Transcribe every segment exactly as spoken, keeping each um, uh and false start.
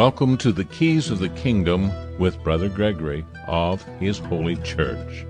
Welcome to the Keys of the Kingdom with Brother Gregory of His Holy Church.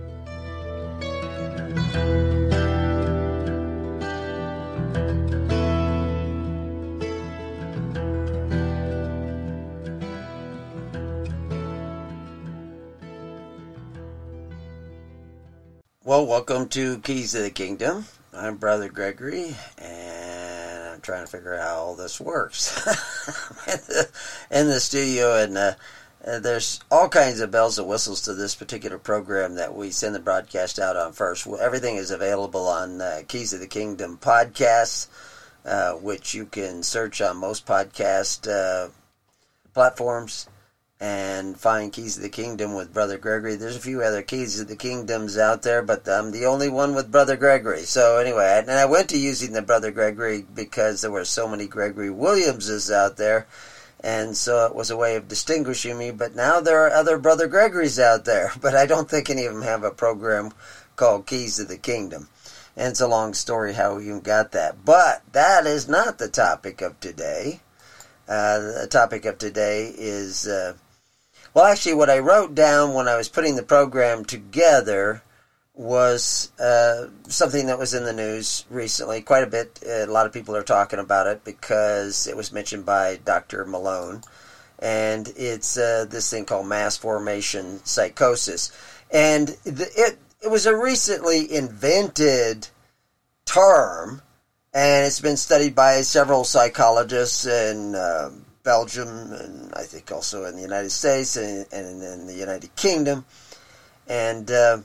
Well, welcome to Keys of the Kingdom. I'm Brother Gregory, and I'm trying to figure out how all this works. in, the, in the studio, and uh, uh, there's all kinds of bells and whistles to this particular program that we send the broadcast out on first. Well, everything is available on uh, Keys of the Kingdom podcasts, uh, which you can search on most podcast uh, platforms and find Keys of the Kingdom with Brother Gregory. There's a few other Keys of the Kingdoms out there, but I'm the only one with Brother Gregory. So anyway, and I went to using the Brother Gregory because there were so many Gregory Williamses out there, and so it was a way of distinguishing me. But now there are other Brother Gregorys out there, but I don't think any of them have a program called Keys of the Kingdom. And it's a long story how we even got that. But that is not the topic of today. Uh, the topic of today is... Uh, Well, actually, what I wrote down when I was putting the program together was uh, something that was in the news recently, quite a bit. A lot of people are talking about it because it was mentioned by Doctor Malone, and it's uh, this thing called mass formation psychosis. And the, it, it was a recently invented term, and it's been studied by several psychologists and um, Belgium, and I think also in the United States and, and in the United Kingdom. And uh,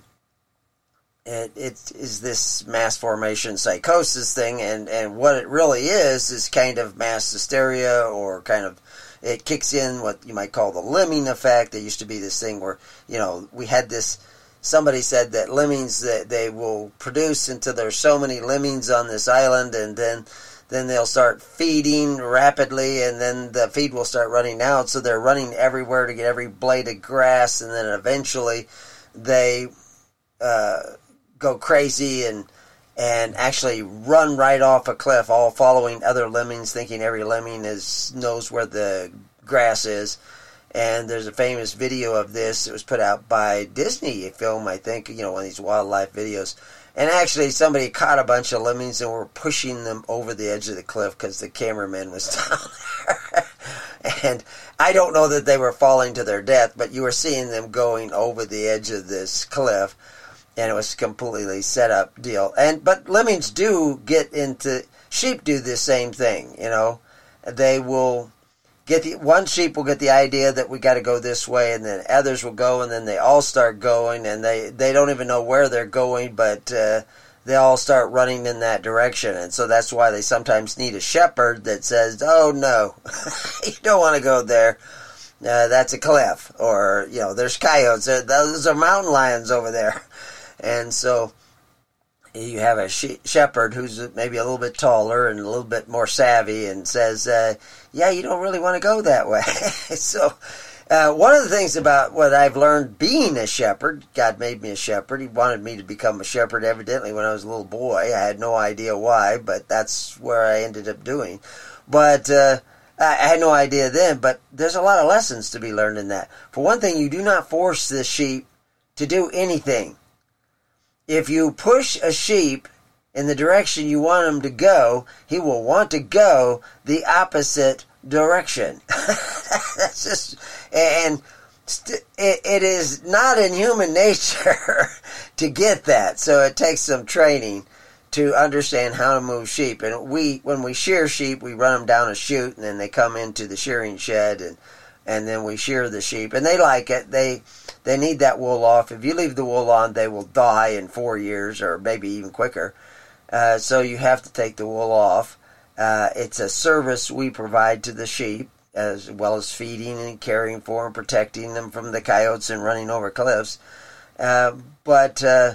it, it is this mass formation psychosis thing, and, and what it really is is kind of mass hysteria, or kind of, it kicks in what you might call the lemming effect. There used to be this thing where, you know, we had this, somebody said that lemmings, that they will produce until there's so many lemmings on this island, and then Then they'll start feeding rapidly, and then the feed will start running out. So they're running everywhere to get every blade of grass, and then eventually they uh, go crazy and and actually run right off a cliff, all following other lemmings, thinking every lemming is knows where the grass is. And there's a famous video of this. It was put out by Disney, a film, I think, you know, one of these wildlife videos. And actually, somebody caught a bunch of lemmings and were pushing them over the edge of the cliff because the cameraman was down there. And I don't know that they were falling to their death, but you were seeing them going over the edge of this cliff, and it was a completely set up deal. And but lemmings do get into, sheep do the same thing, you know. They will get the, one sheep will get the idea that we got to go this way, and then others will go, and then they all start going, and they, they don't even know where they're going, but uh, they all start running in that direction. And so that's why they sometimes need a shepherd that says, oh no, you don't want to go there. Uh, that's a cliff, or, you know, there's coyotes. Those are mountain lions over there. And so you have a she- shepherd who's maybe a little bit taller and a little bit more savvy, and says, uh, yeah, you don't really want to go that way. So uh, one of the things about what I've learned being a shepherd, God made me a shepherd. He wanted me to become a shepherd evidently when I was a little boy. I had no idea why, but that's where I ended up doing. But uh, I had no idea then, but there's a lot of lessons to be learned in that. For one thing, you do not force the sheep to do anything. If you push a sheep in the direction you want him to go, he will want to go the opposite direction. That's just, and st- it, it is not in human nature to get that. So it takes some training to understand how to move sheep. And we, when we shear sheep, we run them down a chute, and then they come into the shearing shed, and and then we shear the sheep, and they like it. They they need that wool off. If you leave the wool on, they will die in four years, or maybe even quicker. Uh, so you have to take the wool off. Uh, it's a service we provide to the sheep, as well as feeding and caring for and protecting them from the coyotes and running over cliffs. Uh, but uh,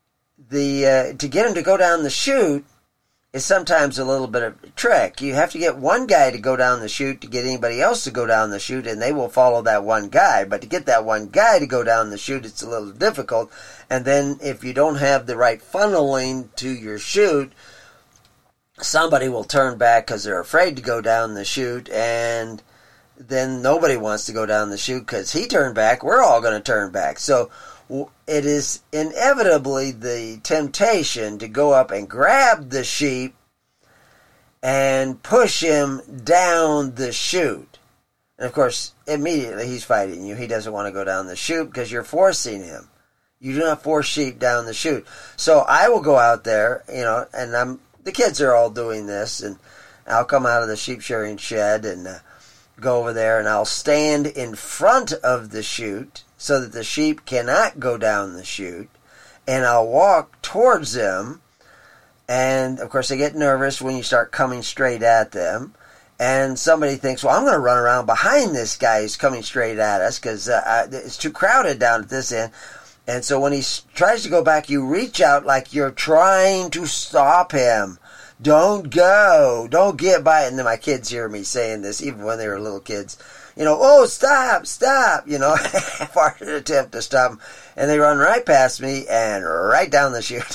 the uh, to get them to go down the chute is sometimes a little bit of a trick. You have to get one guy to go down the chute to get anybody else to go down the chute, and they will follow that one guy. But to get that one guy to go down the chute, it's a little difficult. And then if you don't have the right funneling to your chute, somebody will turn back because they're afraid to go down the chute, and then nobody wants to go down the chute because he turned back. We're all going to turn back. So it is inevitably the temptation to go up and grab the sheep and push him down the chute. And of course, immediately he's fighting you. He doesn't want to go down the chute because you're forcing him. You do not force sheep down the chute. So I will go out there, you know, and I'm the kids are all doing this, and I'll come out of the sheep shearing shed and uh, go over there, and I'll stand in front of the chute so that the sheep cannot go down the chute, and I'll walk towards them. And of course, they get nervous when you start coming straight at them. And somebody thinks, well, I'm going to run around behind this guy who's coming straight at us because uh, it's too crowded down at this end. And so when he tries to go back, you reach out like you're trying to stop him. Don't go. Don't get by. And then my kids hear me saying this, even when they were little kids. You know, oh, stop, stop. You know, half-hearted attempt to stop them. And they run right past me and right down the chute.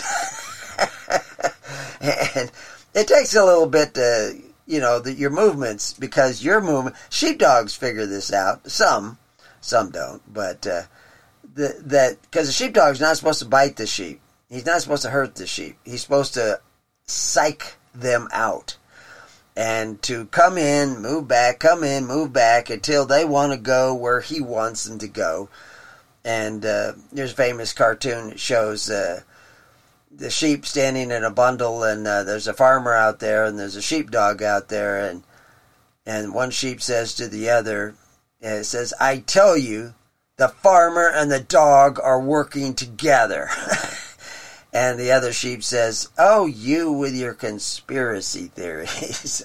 And it takes a little bit to, you know, the, your movements, because your movement, sheepdogs figure this out. Some, some don't, but uh, the, that, because the sheepdog's not supposed to bite the sheep. He's not supposed to hurt the sheep. He's supposed to psych them out and to come in, move back, come in, move back until they want to go where he wants them to go. And uh, there's a famous cartoon that shows uh, the sheep standing in a bundle, and uh, there's a farmer out there, and there's a sheepdog out there, and and one sheep says to the other, and it says, I tell you, the farmer and the dog are working together. And the other sheep says, oh, you with your conspiracy theories.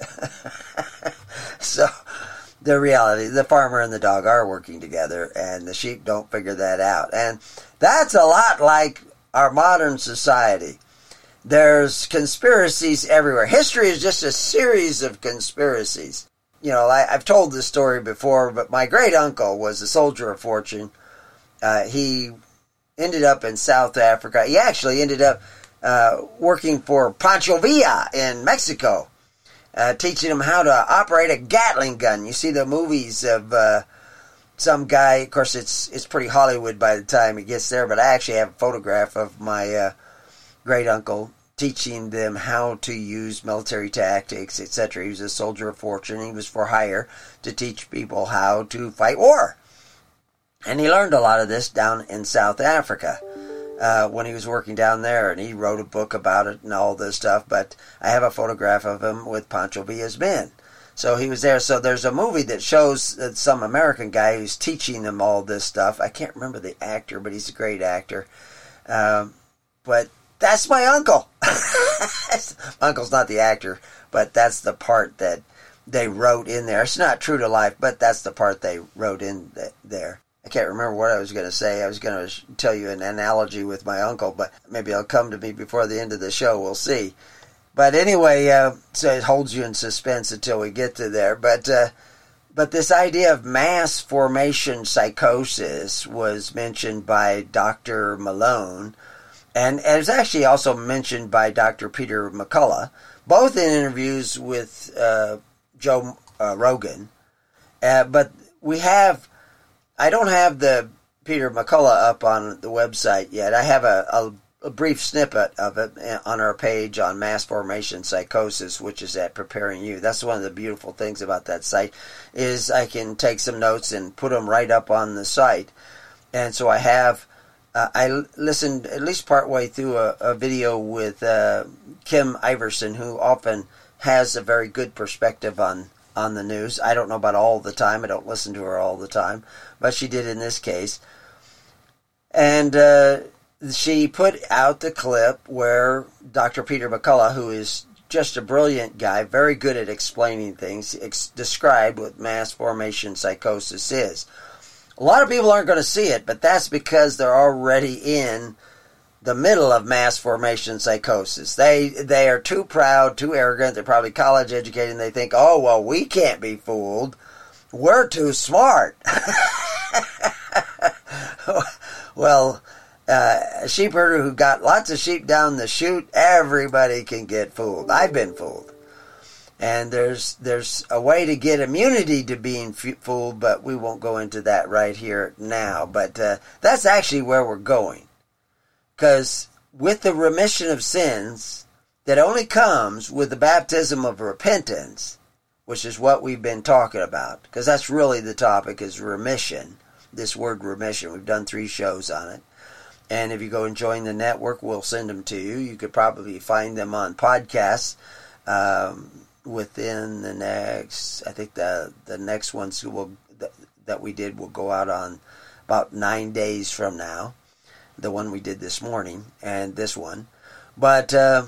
So the reality, the farmer and the dog are working together, and the sheep don't figure that out. And that's a lot like our modern society. There's conspiracies everywhere. History is just a series of conspiracies. You know, I, I've told this story before, but my great uncle was a soldier of fortune. Uh, he ended up in South Africa. He actually ended up uh, working for Pancho Villa in Mexico, uh, teaching him how to operate a Gatling gun. You see the movies of uh, some guy. Of course, it's it's pretty Hollywood by the time he gets there, but I actually have a photograph of my uh, great uncle teaching them how to use military tactics, et cetera. He was a soldier of fortune. He was for hire to teach people how to fight war. And he learned a lot of this down in South Africa uh, when he was working down there. And he wrote a book about it and all this stuff. But I have a photograph of him with Pancho Villa's men. So he was there. So there's a movie that shows uh, some American guy who's teaching them all this stuff. I can't remember the actor, but he's a great actor. Um, but that's my uncle. My uncle's not the actor, but that's the part that they wrote in there. It's not true to life, but that's the part they wrote in th- there. I can't remember what I was going to say. I was going to tell you an analogy with my uncle, but maybe it'll come to me before the end of the show. We'll see. But anyway, uh, so it holds you in suspense until we get to there. But uh, but this idea of mass formation psychosis was mentioned by Doctor Malone, and, and it was actually also mentioned by Doctor Peter McCullough, both in interviews with uh, Joe uh, Rogan. Uh, but we have... I don't have the Peter McCullough up on the website yet. I have a, a, a brief snippet of it on our page on mass formation psychosis, which is at Preparing You. That's one of the beautiful things about that site, is I can take some notes and put them right up on the site. And so I have, uh, I listened at least partway through a, a video with uh, Kim Iverson, who often has a very good perspective on on the news. I don't know about all the time. I don't listen to her all the time, but she did in this case. And uh, she put out the clip where Doctor Peter McCullough, who is just a brilliant guy, very good at explaining things, ex- described what mass formation psychosis is. A lot of people aren't going to see it, but that's because they're already in the middle of mass formation psychosis. They they are too proud, too arrogant. They're probably college educated, and they think, oh, well, we can't be fooled. We're too smart. Well, uh, a sheep herder who got lots of sheep down the chute, everybody can get fooled. I've been fooled. And there's there's a way to get immunity to being fooled, but we won't go into that right here now. But uh, that's actually where we're going. Because with the remission of sins that only comes with the baptism of repentance, which is what we've been talking about, because that's really the topic, is remission, this word remission. We've done three shows on it. And if you go and join the network, we'll send them to you. You could probably find them on podcasts um, within the next, I think the the next ones will, that, that we did will go out on about nine days from now. The one we did this morning and this one. But uh,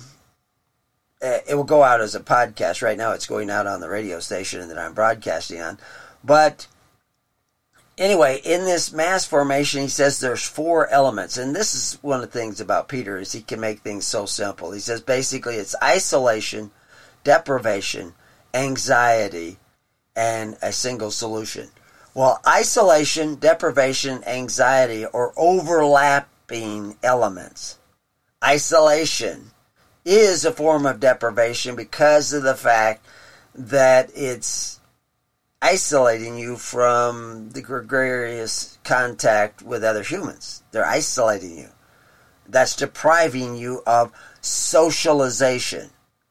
it will go out as a podcast. Right now it's going out on the radio station that I'm broadcasting on. But anyway, in this mass formation, he says there's four elements. And this is one of the things about Peter, is he can make things so simple. He says basically it's isolation, deprivation, anxiety, and a single solution. Well, isolation, deprivation, anxiety are overlapping elements. Isolation is a form of deprivation because of the fact that it's isolating you from the gregarious contact with other humans. They're isolating you. That's depriving you of socialization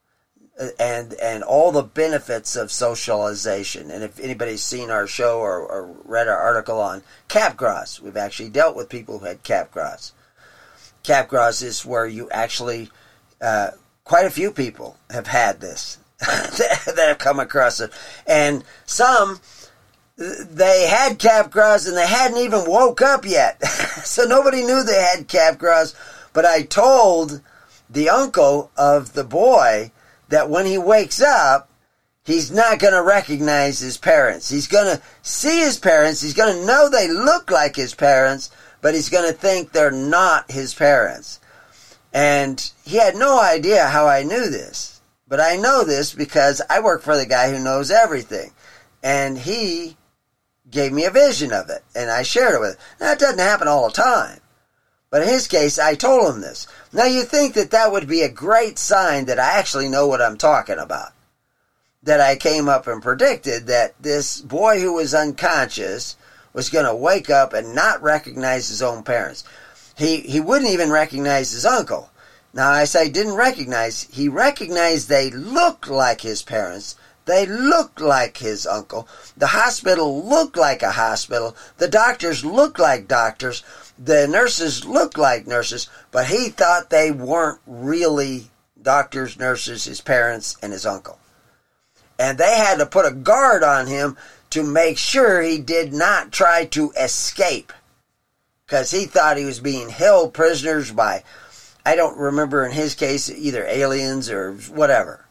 and and all the benefits of socialization. And if anybody's seen our show or, or read our article on Capgras, we've actually dealt with people who had Capgras. Capgras is where you actually, uh, quite a few people have had this, that have come across it. And some, they had Capgras and they hadn't even woke up yet. So nobody knew they had Capgras. But I told the uncle of the boy that when he wakes up, he's not going to recognize his parents. He's going to see his parents. He's going to know they look like his parents, but he's going to think they're not his parents. And he had no idea how I knew this. But I know this because I work for the guy who knows everything. And he gave me a vision of it, and I shared it with him. Now, it doesn't happen all the time. But in his case, I told him this. Now, you think that that would be a great sign that I actually know what I'm talking about. That I came up and predicted that this boy who was unconscious was going to wake up and not recognize his own parents. He he wouldn't even recognize his uncle. Now, I say didn't recognize. He recognized they looked like his parents. They looked like his uncle. The hospital looked like a hospital. The doctors looked like doctors. The nurses looked like nurses. But he thought they weren't really doctors, nurses, his parents, and his uncle. And they had to put a guard on him to make sure he did not try to escape. Because he thought he was being held prisoners by, I don't remember in his case, either aliens or whatever.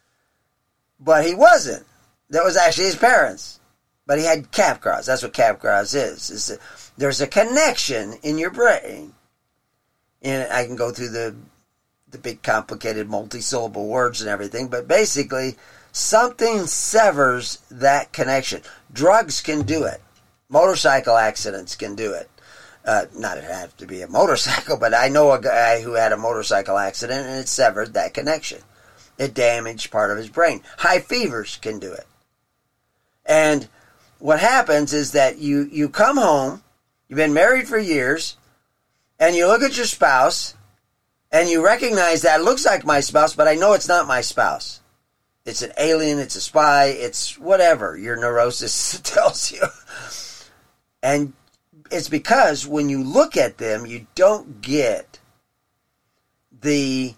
But he wasn't. That was actually his parents. But he had Capgras. That's what Capgras is. is a, there's a connection in your brain. And I can go through the the big complicated multi-syllable words and everything. But basically, something severs that connection. Drugs can do it. Motorcycle accidents can do it. Uh, not it have to be a motorcycle, but I know a guy who had a motorcycle accident and it severed that connection. It damaged part of his brain. High fevers can do it. And what happens is that you, you come home, you've been married for years, and you look at your spouse, and you recognize that it looks like my spouse, but I know it's not my spouse. It's an alien, it's a spy, it's whatever your neurosis tells you. And it's because when you look at them, you don't get the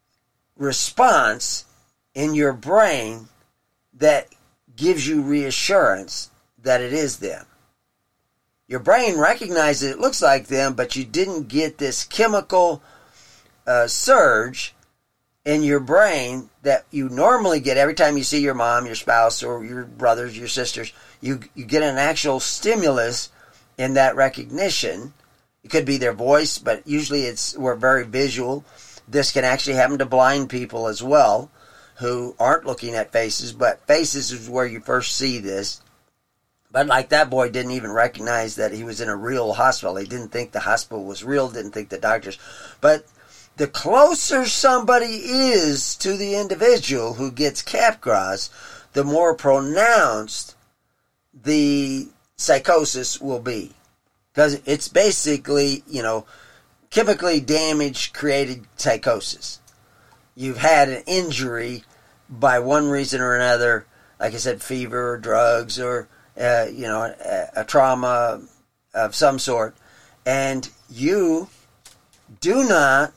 response in your brain that gives you reassurance that it is them. Your brain recognizes it looks like them, but you didn't get this chemical uh, surge in your brain that you normally get every time you see your mom, your spouse, or your brothers, your sisters. You, you get an actual stimulus in that recognition. It could be their voice, but usually it's we're very visual. This can actually happen to blind people as well, who aren't looking at faces, but faces is where you first see this. But like that boy didn't even recognize that he was in a real hospital. He didn't think the hospital was real, didn't think the doctors. But the closer somebody is to the individual who gets Capgras, the more pronounced the psychosis will be. Because it's basically, you know, chemically damage created psychosis. You've had an injury by one reason or another, like I said, fever or drugs or, uh, you know, a, a trauma of some sort, and you do not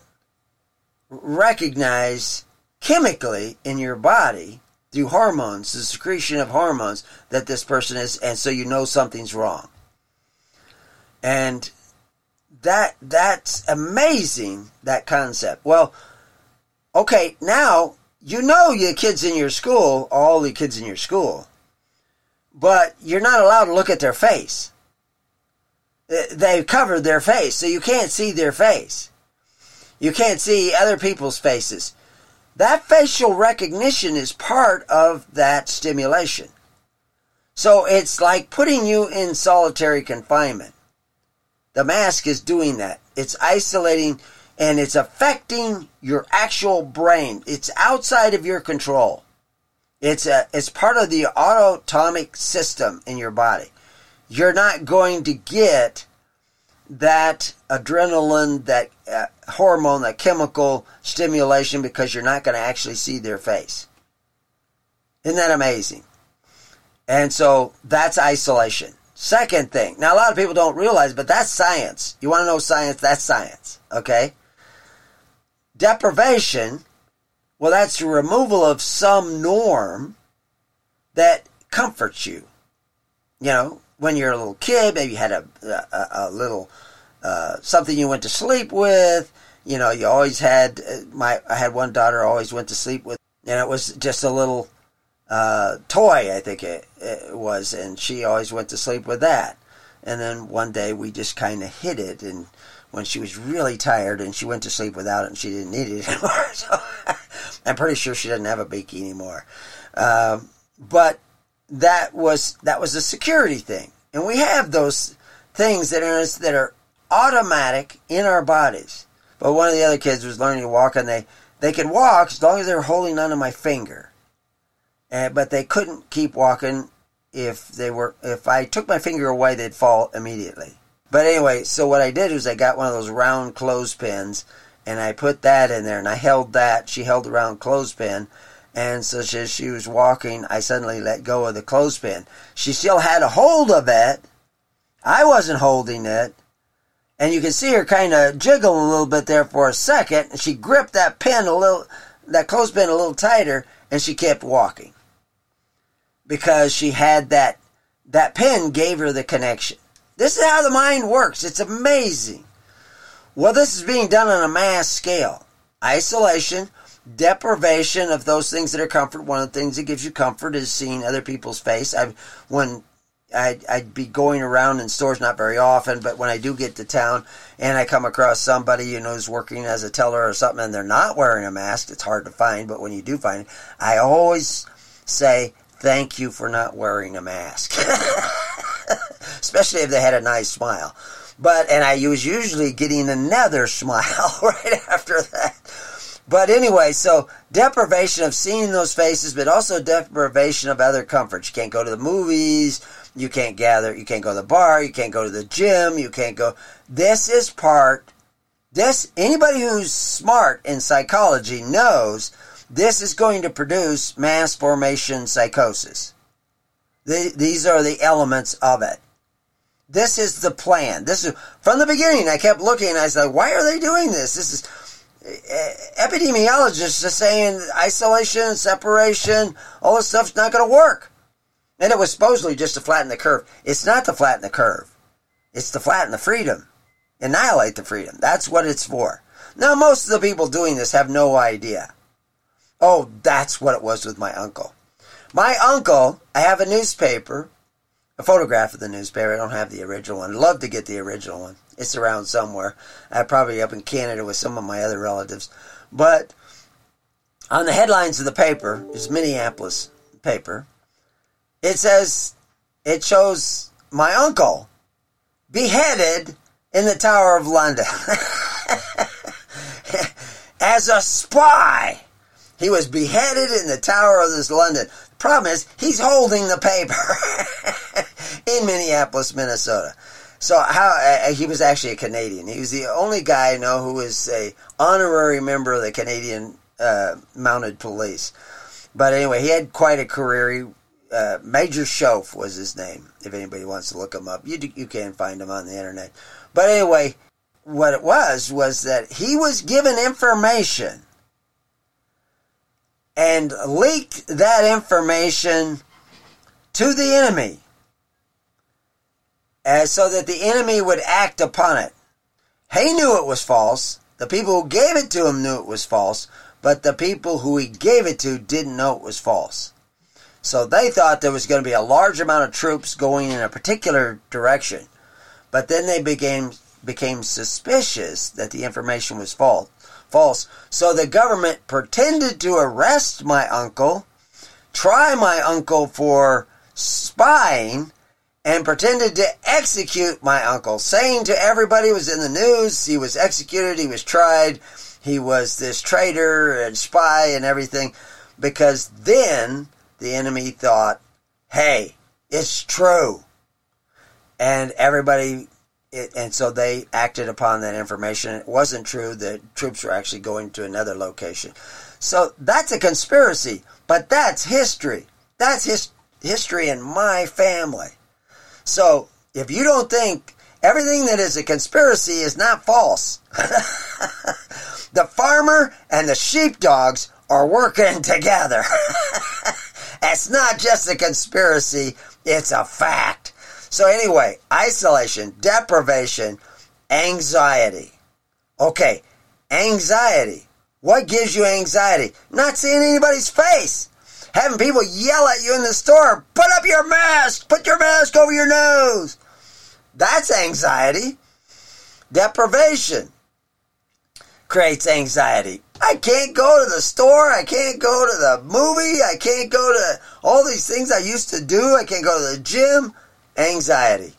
recognize chemically in your body through hormones, the secretion of hormones, that this person is, and so you know something's wrong. And that that's amazing, that concept. Well, okay, now you know your kids in your school, all the kids in your school, but you're not allowed to look at their face. They've covered their face, so you can't see their face. You can't see other people's faces. That facial recognition is part of that stimulation. So it's like putting you in solitary confinement. The mask is doing that. It's isolating, and it's affecting your actual brain. It's outside of your control. It's a, it's part of the autonomic system in your body. You're not going to get that adrenaline, that uh, hormone, that chemical stimulation, because you're not going to actually see their face. Isn't that amazing? And so that's isolation. Second thing. Now, a lot of people don't realize, but that's science. You want to know science? That's science. Okay? Deprivation, well, that's the removal of some norm that comforts you. You know, when you're a little kid, maybe you had a, a, a little, uh, something you went to sleep with. You know, you always had, my, I had one daughter I always went to sleep with, and it was just a little uh, toy, I think it, it was, and she always went to sleep with that. And then one day we just kind of hid it, and when she was really tired and she went to sleep without it and she didn't need it anymore. So I'm pretty sure she doesn't have a Beaky anymore. Um, but that was that was a security thing. And we have those things that are, that are automatic in our bodies. But one of the other kids was learning to walk, and they, they could walk as long as they were holding onto my finger. And, but they couldn't keep walking if they were if I took my finger away, they'd fall immediately. But anyway, so what I did was I got one of those round clothespins, and I put that in there, and I held that. She held the round clothespin, and so as she was walking, I suddenly let go of the clothespin. She still had a hold of it. I wasn't holding it. And you can see her kind of jiggle a little bit there for a second, and she gripped that pin a little, that clothespin a little tighter, and she kept walking. Because she had that, that pin gave her the connection. This is how the mind works. It's amazing. Well, this is being done on a mass scale. Isolation, deprivation of those things that are comfort. One of the things that gives you comfort is seeing other people's face. I've, when I'd, I'd be going around in stores, not very often, but when I do get to town and I come across somebody, you know, who's working as a teller or something, and they're not wearing a mask, it's hard to find, but when you do find it, I always say, thank you for not wearing a mask. Especially if they had a nice smile. But, and I was usually getting another smile right after that. But anyway, so deprivation of seeing those faces, but also deprivation of other comforts. You can't go to the movies, you can't gather, you can't go to the bar, you can't go to the gym, you can't go. This is part, this, anybody who's smart in psychology knows this is going to produce mass formation psychosis. The, these are the elements of it. This is the plan. This is from the beginning. I kept looking. I was like, "Why are they doing this?" This is uh, epidemiologists are saying isolation, separation, all this stuff's not going to work. And it was supposedly just to flatten the curve. It's not to flatten the curve. It's to flatten the freedom, annihilate the freedom. That's what it's for. Now, most of the people doing this have no idea. Oh, that's what it was with my uncle. My uncle, I have a newspaper, a photograph of the newspaper. I don't have the original one. I'd love to get the original one. It's around somewhere. I'm probably up in Canada with some of my other relatives. But on the headlines of the paper, it's Minneapolis paper, it says, it shows my uncle beheaded in the Tower of London. as a spy. He was beheaded in the Tower of this London. The problem is, he's holding the paper in Minneapolis, Minnesota. So how uh, he was actually a Canadian. He was the only guy I know who was a honorary member of the Canadian uh, Mounted Police. But anyway, he had quite a career. He, uh, Major Schoaf was his name. If anybody wants to look him up, you you can find him on the internet. But anyway, what it was was that he was given information and leaked that information to the enemy, as so that the enemy would act upon it. He knew it was false. The people who gave it to him knew it was false, but the people who he gave it to didn't know it was false. So they thought there was going to be a large amount of troops going in a particular direction, but then they became became suspicious that the information was false. False. So the government pretended to arrest my uncle, try my uncle for spying, and pretended to execute my uncle, saying to everybody, it was in the news, he was executed, he was tried, he was this traitor and spy and everything, because then the enemy thought, hey, it's true. And everybody, it, and so they acted upon that information. It wasn't true. The troops were actually going to another location. So that's a conspiracy, but that's history. That's his, history in my family. So if you don't think everything that is a conspiracy is not false, the farmer and the sheepdogs are working together. It's not just a conspiracy, it's a fact. So anyway, isolation, deprivation, anxiety. Okay, anxiety. What gives you anxiety? Not seeing anybody's face. Having people yell at you in the store, put up your mask, put your mask over your nose. That's anxiety. Deprivation creates anxiety. I can't go to the store, I can't go to the movie, I can't go to all these things I used to do, I can't go to the gym. Anxiety.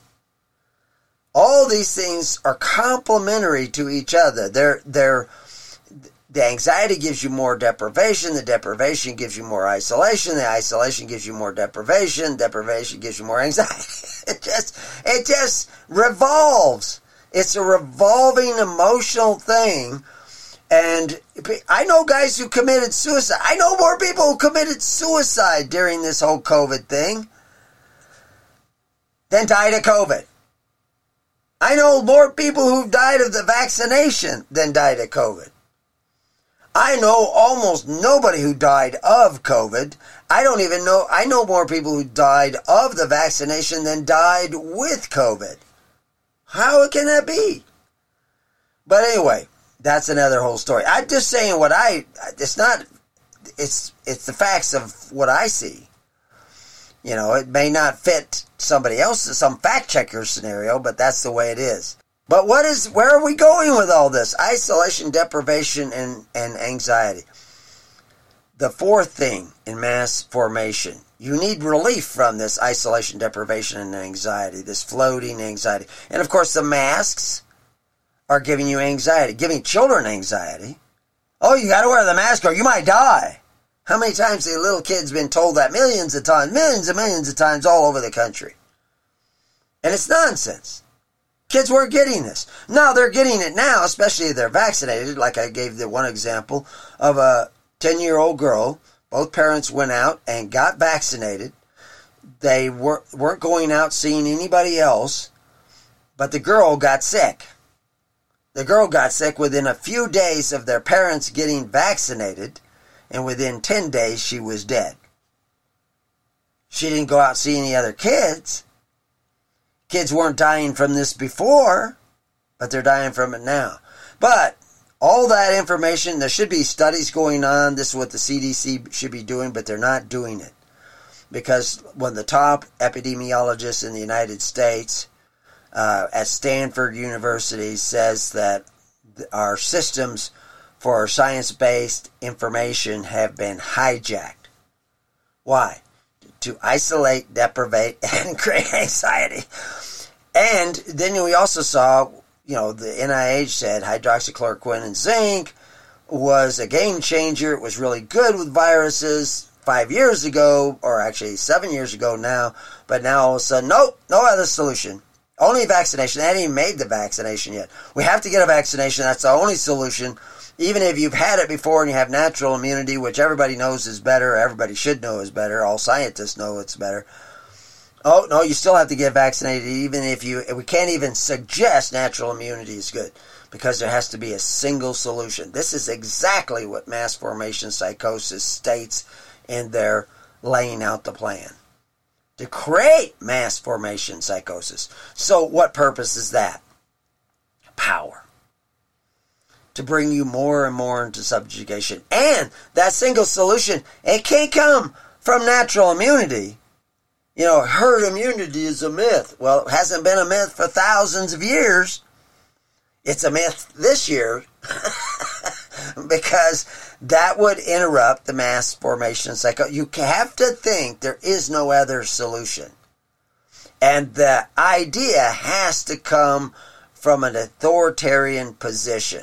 All these things are complementary to each other. They're, they're, the anxiety gives you more deprivation, the deprivation gives you more isolation, the isolation gives you more deprivation, deprivation gives you more anxiety. It just, it just revolves. It's a revolving emotional thing. And I know guys who committed suicide. I know more people who committed suicide during this whole COVID thing than died of COVID. I know more people who've died of the vaccination than died of COVID. I know almost nobody who died of COVID. I don't even know, I know more people who died of the vaccination than died with COVID. How can that be? But anyway, that's another whole story. I'm just saying what I, it's not, it's, it's the facts of what I see. You know, it may not fit somebody else's, some fact checker scenario, but that's the way it is. But what is, where are we going with all this? Isolation, deprivation, and, and anxiety. The fourth thing in mass formation. You need relief from this isolation, deprivation, and anxiety, this floating anxiety. And of course the masks are giving you anxiety, giving children anxiety. Oh, you got to wear the mask or you might die. How many times have little kids been told that? Millions of times, millions and millions of times all over the country. And it's nonsense. Kids weren't getting this. Now they're getting it now, especially if they're vaccinated. Like I gave the one example of a ten-year-old girl. Both parents went out and got vaccinated. They were, weren't going out seeing anybody else, but the girl got sick. The girl got sick within a few days of their parents getting vaccinated, and within ten days she was dead. She didn't go out and see any other kids. Kids weren't dying from this before, but they're dying from it now. But all that information, there should be studies going on. This is what the C D C should be doing, but they're not doing it. Because when the top epidemiologist in the United States uh, at Stanford University says that our systems for science-based information have been hijacked. Why? To isolate, deprivate, and create anxiety. And then we also saw, you know, the N I H said hydroxychloroquine and zinc was a game changer. It was really good with viruses five years ago, or actually seven years ago now. But now all of a sudden, nope, no other solution. Only vaccination. They hadn't even made the vaccination yet. We have to get a vaccination. That's the only solution. Even if you've had it before and you have natural immunity, which everybody knows is better, everybody should know is better, all scientists know it's better. Oh, no, you still have to get vaccinated, even if you, we can't even suggest natural immunity is good, because there has to be a single solution. This is exactly what mass formation psychosis states in their laying out the plan. To create mass formation psychosis. So what purpose is that? Power. To bring you more and more into subjugation. And that single solution, it can't come from natural immunity. You know, herd immunity is a myth. Well, it hasn't been a myth for thousands of years. It's a myth this year. Because that would interrupt the mass formation cycle. You have to think there is no other solution. And the idea has to come from an authoritarian position.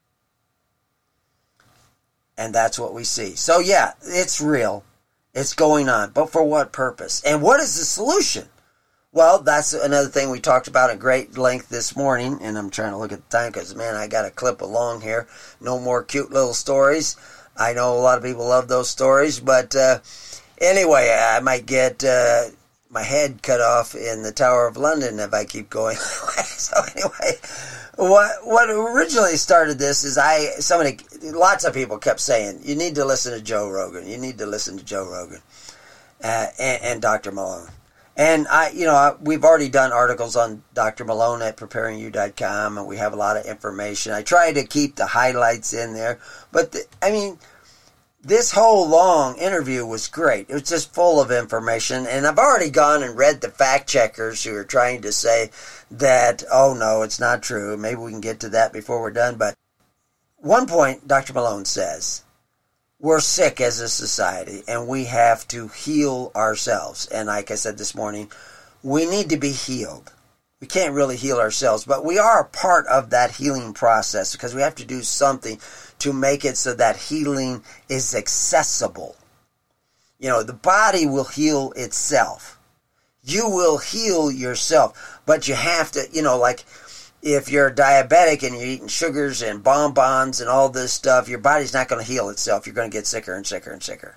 And that's what we see. So yeah, it's real. It's going on. But for what purpose? And what is the solution? Well, that's another thing we talked about at great length this morning. And I'm trying to look at the time because, man, I got to clip along here. No more cute little stories. I know a lot of people love those stories. But uh, anyway, I might get uh, my head cut off in the Tower of London if I keep going. So anyway, what what originally started this is I somebody lots of people kept saying you need to listen to Joe Rogan. You need to listen to Joe Rogan uh, and, and Doctor Malone. And I, you know, we've already done articles on Doctor Malone at preparing you dot com, and we have a lot of information. I try to keep the highlights in there, but the, I mean, this whole long interview was great. It was just full of information, and I've already gone and read the fact checkers who are trying to say that, oh no, it's not true. Maybe we can get to that before we're done. But one point, Doctor Malone says, we're sick as a society, and we have to heal ourselves. And like I said this morning, we need to be healed. We can't really heal ourselves, but we are a part of that healing process because we have to do something to make it so that healing is accessible. You know, the body will heal itself. You will heal yourself, but you have to, you know, like if you're diabetic and you're eating sugars and bonbons and all this stuff, your body's not going to heal itself. You're going to get sicker and sicker and sicker.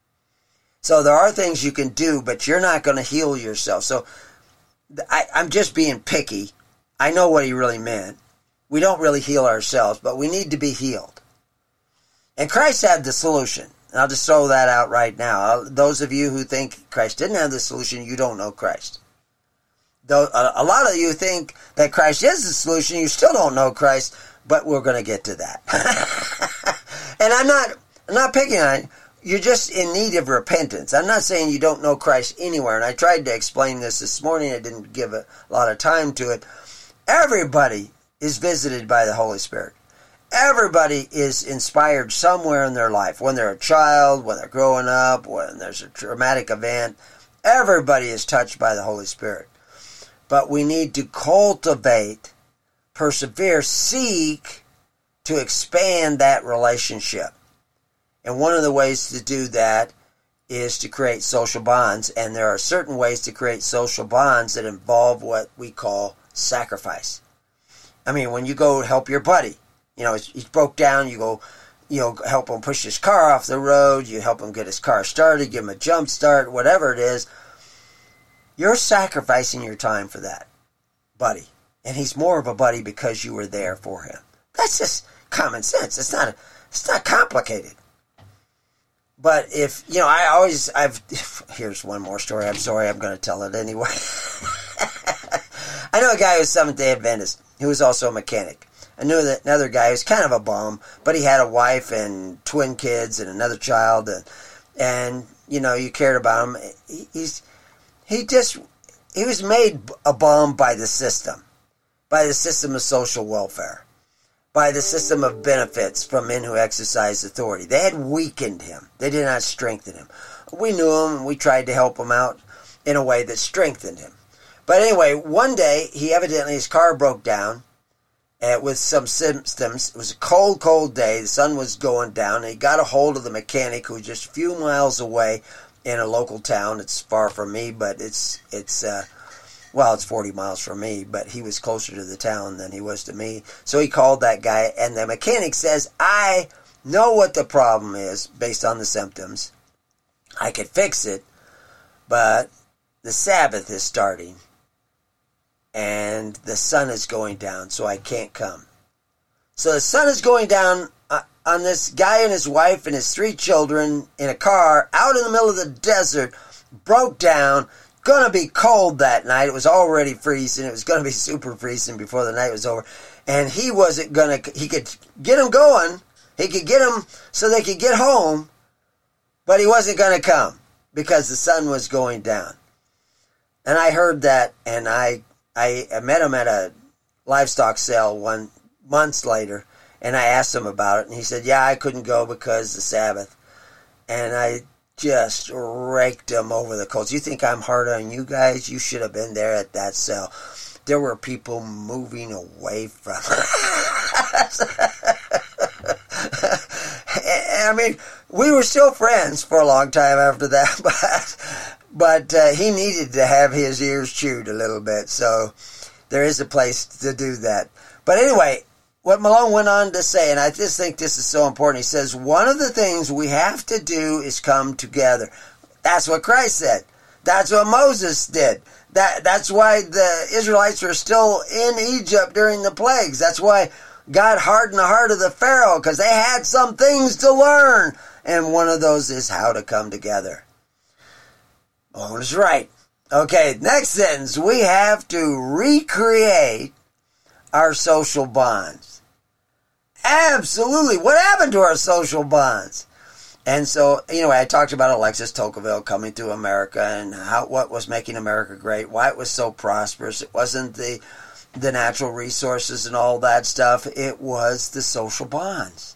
So there are things you can do, but you're not going to heal yourself. So I, I'm just being picky. I know what he really meant. We don't really heal ourselves, but we need to be healed. And Christ had the solution. And I'll just throw that out right now. Those of you who think Christ didn't have the solution, you don't know Christ. Though a lot of you think that Christ is the solution, you still don't know Christ, but we're going to get to that. And I'm not, I'm not picking on you. You're just in need of repentance. I'm not saying you don't know Christ anywhere, and I tried to explain this this morning. I didn't give a lot of time to it. Everybody is visited by the Holy Spirit. Everybody is inspired somewhere in their life. When they're a child, when they're growing up, when there's a traumatic event, everybody is touched by the Holy Spirit. But we need to cultivate, persevere, seek to expand that relationship. And one of the ways to do that is to create social bonds. And there are certain ways to create social bonds that involve what we call sacrifice. I mean, when you go help your buddy, you know, he broke down, you go, you know, help him push his car off the road, you help him get his car started, give him a jump start, whatever it is. You're sacrificing your time for that buddy. And he's more of a buddy because you were there for him. That's just common sense. It's not, it's not complicated. But if, you know, I always, I've, here's one more story. I'm sorry, I'm going to tell it anyway. I know a guy who was Seventh-day Adventist who was also a mechanic. I knew that another guy who was kind of a bum, but he had a wife and twin kids and another child. And, and you know, you cared about him. He, he's, he just, he was made a bum by the system, by the system of social welfare, by the system of benefits from men who exercise authority. They had weakened him. They did not strengthen him. We knew him, and we tried to help him out in a way that strengthened him. But anyway, one day, he evidently, his car broke down, uh, with some symptoms. It was a cold, cold day. The sun was going down, and he got a hold of the mechanic who was just a few miles away in a local town. It's far from me, but it's, it's uh, well, it's forty miles from me, but he was closer to the town than he was to me. So he called that guy, and the mechanic says, I know what the problem is based on the symptoms. I could fix it, but the Sabbath is starting, and the sun is going down, so I can't come. So the sun is going down uh, on this guy and his wife and his three children in a car out in the middle of the desert, broke down, going to be cold that night. It was already freezing. It was going to be super freezing before the night was over, and he wasn't going to, he could get them going, he could get them so they could get home, but he wasn't going to come because the sun was going down. And I heard that, and I I met him at a livestock sale one months later, and I asked him about it, and he said, yeah, I couldn't go because the Sabbath. And I just raked him over the coals. You think I'm hard on you guys? You should have been there at that sale. There were people moving away from us. I mean, we were still friends for a long time after that, but but uh, he needed to have his ears chewed a little bit, so there is a place to do that. But anyway, what Malone went on to say, and I just think this is so important, he says, one of the things we have to do is come together. That's what Christ said. That's what Moses did. That That's why the Israelites were still in Egypt during the plagues. That's why God hardened the heart of the Pharaoh, because they had some things to learn. And one of those is how to come together. Malone is right. Okay, next sentence. We have to recreate our social bonds. Absolutely. What happened to our social bonds? And so, anyway, I talked about Alexis Tocqueville coming to America and how what was making America great, why it was so prosperous. It wasn't the the natural resources and all that stuff. It was the social bonds.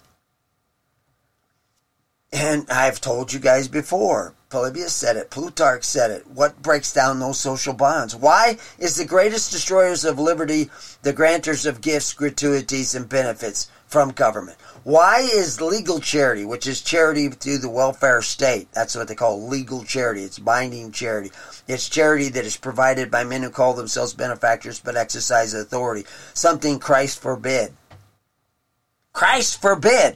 And I've told you guys before, Polybius said it, Plutarch said it. What breaks down those social bonds? Why is the greatest destroyers of liberty the granters of gifts, gratuities, and benefits from government? Why is legal charity, which is charity through the welfare state, that's what they call legal charity, it's binding charity. It's charity that is provided by men who call themselves benefactors but exercise authority, something Christ forbid. Christ forbid.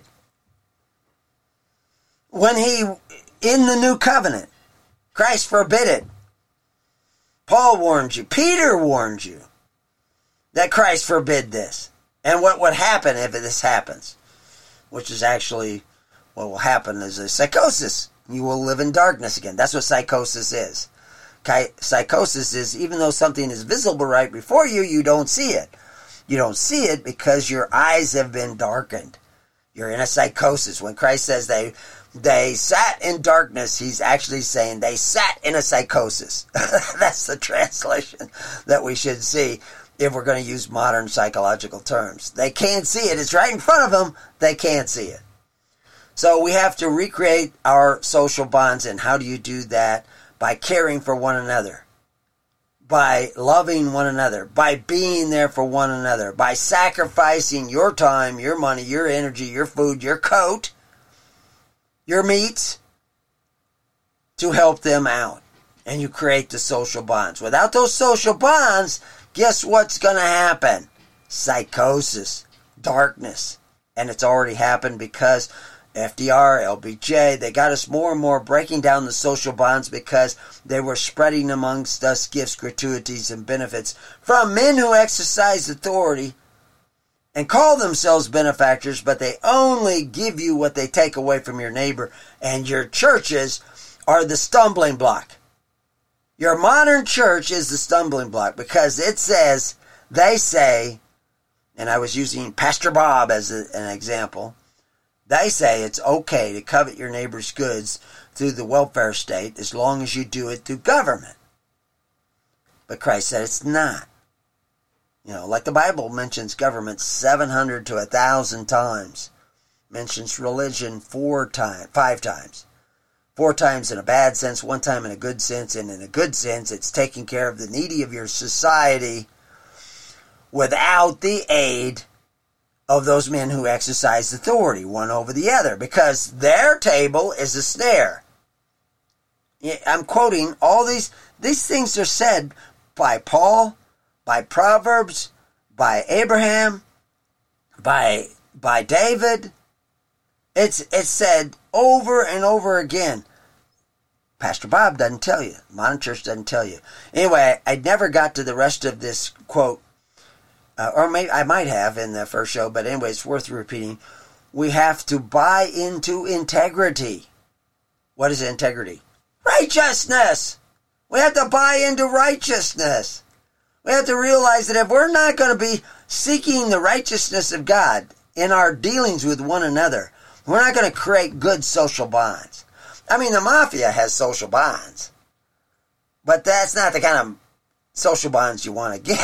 When he, in the new covenant, Christ forbid it. Paul warned you, Peter warned you that Christ forbid this. And what would happen if this happens? Which is actually, what will happen is a psychosis. You will live in darkness again. That's what psychosis is. Psychosis is, even though something is visible right before you, you don't see it. You don't see it because your eyes have been darkened. You're in a psychosis. When Christ says they they sat in darkness, he's actually saying they sat in a psychosis. That's the translation that we should see if we're going to use modern psychological terms. They can't see it. It's right in front of them. They can't see it. So we have to recreate our social bonds. And how do you do that? By caring for one another. By loving one another. By being there for one another. By sacrificing your time, your money, your energy, your food, your coat, your meat, to help them out. And you create the social bonds. Without those social bonds, guess what's going to happen? Psychosis, darkness. And it's already happened because F D R, L B J, they got us more and more breaking down the social bonds because they were spreading amongst us gifts, gratuities, and benefits from men who exercise authority and call themselves benefactors, but they only give you what they take away from your neighbor. And your churches are the stumbling block. Your modern church is the stumbling block because it says, they say, and I was using Pastor Bob as a, an example, they say it's okay to covet your neighbor's goods through the welfare state as long as you do it through government. But Christ said it's not. You know, like the Bible mentions government seven hundred to one thousand times. Mentions religion four times, five times. Four times in a bad sense, one time in a good sense, and in a good sense, it's taking care of the needy of your society without the aid of those men who exercise authority one over the other, because their table is a snare. I'm quoting all these, these things are said by Paul, by Proverbs, by Abraham, by by David. It's it's said over and over again. Pastor Bob doesn't tell you. Modern Church doesn't tell you. Anyway, I, I never got to the rest of this quote, uh, or maybe I might have in the first show, but anyway, it's worth repeating. We have to buy into integrity. What is integrity? Righteousness! We have to buy into righteousness. We have to realize that if we're not going to be seeking the righteousness of God in our dealings with one another, we're not going to create good social bonds. I mean, the mafia has social bonds, but that's not the kind of social bonds you want to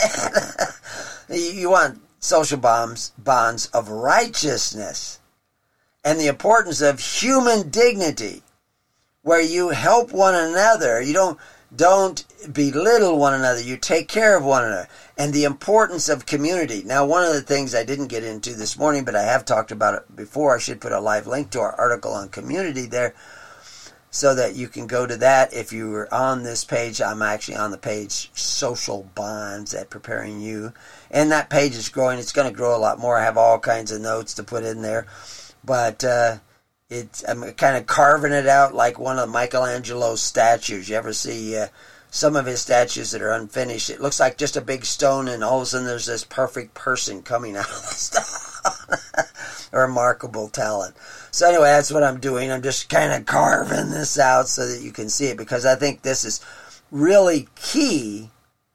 get. You want social bonds, bonds of righteousness and the importance of human dignity, where you help one another. You don't don't belittle one another. You take care of one another. And the importance of community. Now, one of the things I didn't get into this morning, but I have talked about it before. I should put a live link to our article on community there so that you can go to that. If you were on this page, I'm actually on the page Social Bonds at Preparing You. And that page is growing. It's going to grow a lot more. I have all kinds of notes to put in there. But uh, it's, I'm kind of carving it out like one of Michelangelo's statues. You ever see uh, some of his statues that are unfinished? It looks like just a big stone, and all of a sudden there's this perfect person coming out of the stone. A remarkable talent. So anyway, that's what I'm doing. I'm just kind of carving this out so that you can see it, because I think this is really key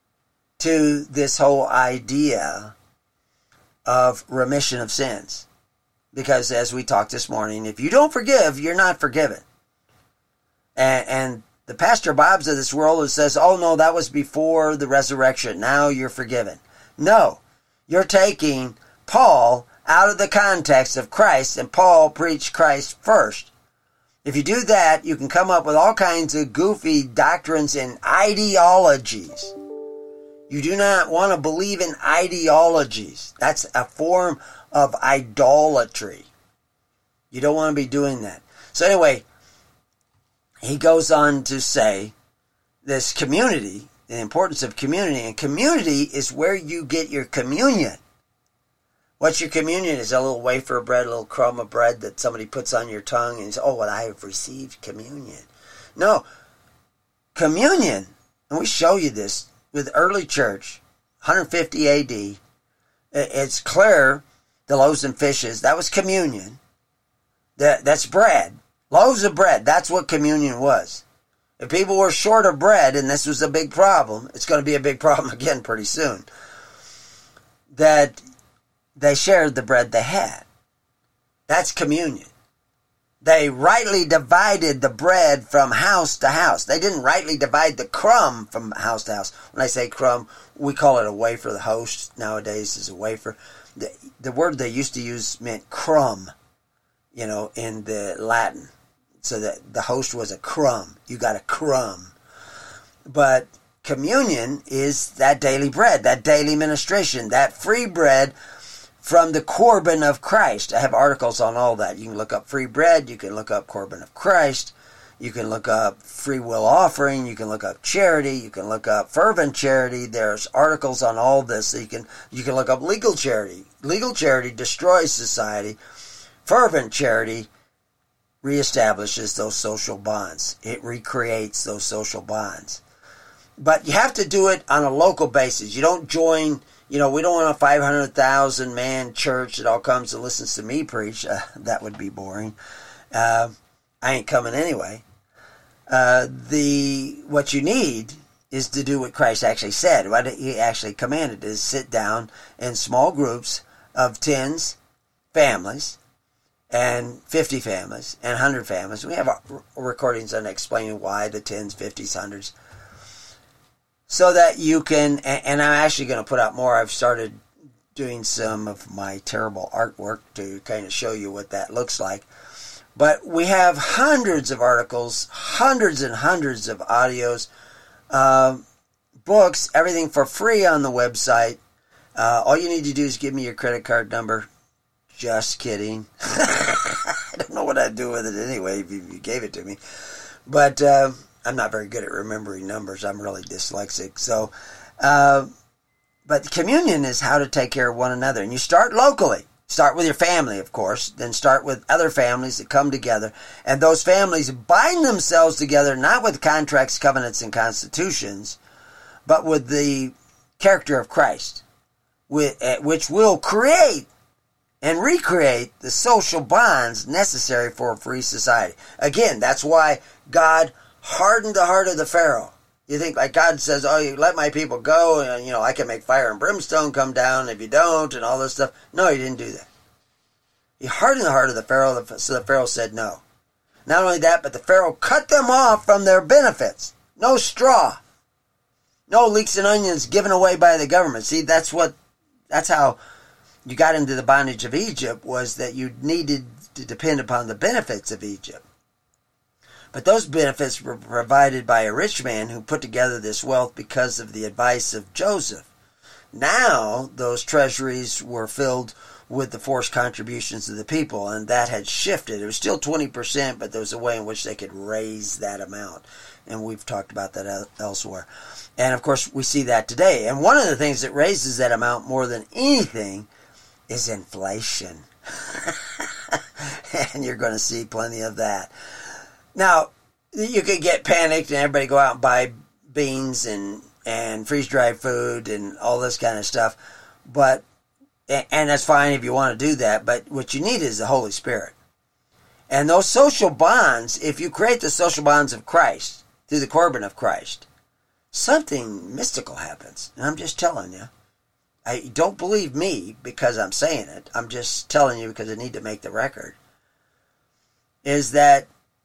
to this whole idea of remission of sins. Because as we talked this morning, if you don't forgive, you're not forgiven. And, and the Pastor Bobs of this world who says, oh no, that was before the resurrection, now you're forgiven. No, you're taking Paul out of the context of Christ, and Paul preached Christ first. If you do that, you can come up with all kinds of goofy doctrines and ideologies. You do not want to believe in ideologies. That's a form of idolatry. You don't want to be doing that. So anyway, he goes on to say this community, the importance of community. And community is where you get your communion. What's your communion? Is a little wafer of bread, a little crumb of bread that somebody puts on your tongue and you say, oh, well, I have received communion. No, communion, and we show you this with early church, one fifty A D, it's clear, the loaves and fishes, that was communion. That, that's bread. Loaves of bread, that's what communion was. If people were short of bread, and this was a big problem, it's going to be a big problem again pretty soon, that they shared the bread they had. That's communion. They rightly divided the bread from house to house. They didn't rightly divide the crumb from house to house. When I say crumb, we call it a wafer. The host nowadays is a wafer. The, the word they used to use meant crumb, you know, in the Latin. So that the host was a crumb. You got a crumb. But communion is that daily bread, that daily ministration, that free bread from the Corban of Christ. I have articles on all that. You can look up free bread. You can look up Corban of Christ. You can look up free will offering. You can look up charity. You can look up fervent charity. There's articles on all this. So you can you can look up legal charity. Legal charity destroys society. Fervent charity reestablishes those social bonds. It recreates those social bonds. But you have to do it on a local basis. You don't join... You know, we don't want a five hundred thousand man church that all comes and listens to me preach. Uh, that would be boring. Uh, I ain't coming anyway. Uh, the what you need is to do what Christ actually said. What he actually commanded is sit down in small groups of tens, families, and fifty families, and one hundred families. We have recordings on explaining why the tens, fifties, hundreds. So that you can, and I'm actually going to put out more. I've started doing some of my terrible artwork to kind of show you what that looks like. But we have hundreds of articles, hundreds and hundreds of audios, uh, books, everything for free on the website. Uh, all you need to do is give me your credit card number. Just kidding. I don't know what I'd do with it anyway if you, if you gave it to me. But uh, I'm not very good at remembering numbers. I'm really dyslexic. So, uh, but communion is how to take care of one another. And you start locally. Start with your family, of course. Then start with other families that come together. And those families bind themselves together not with contracts, covenants, and constitutions, but with the character of Christ, which will create and recreate the social bonds necessary for a free society. Again, that's why God hardened the heart of the Pharaoh. You think like God says, oh, you let my people go, and you know, I can make fire and brimstone come down if you don't, and all this stuff. No, he didn't do that. He hardened the heart of the Pharaoh, so the Pharaoh said no. Not only that, but the Pharaoh cut them off from their benefits. No straw. No leeks and onions given away by the government. See, that's what, that's how you got into the bondage of Egypt, was that you needed to depend upon the benefits of Egypt. But those benefits were provided by a rich man who put together this wealth because of the advice of Joseph. Now, those treasuries were filled with the forced contributions of the people, and that had shifted. It was still twenty percent, but there was a way in which they could raise that amount. And we've talked about that elsewhere. And, of course, we see that today. And one of the things that raises that amount more than anything is inflation. And you're going to see plenty of that. Now, you could get panicked and everybody go out and buy beans and, and freeze-dried food and all this kind of stuff. But, and that's fine if you want to do that, but what you need is the Holy Spirit. And those social bonds, if you create the social bonds of Christ, through the Corban of Christ, something mystical happens. And I'm just telling you. I don't believe me because I'm saying it. I'm just telling you because I need to make the record. Is that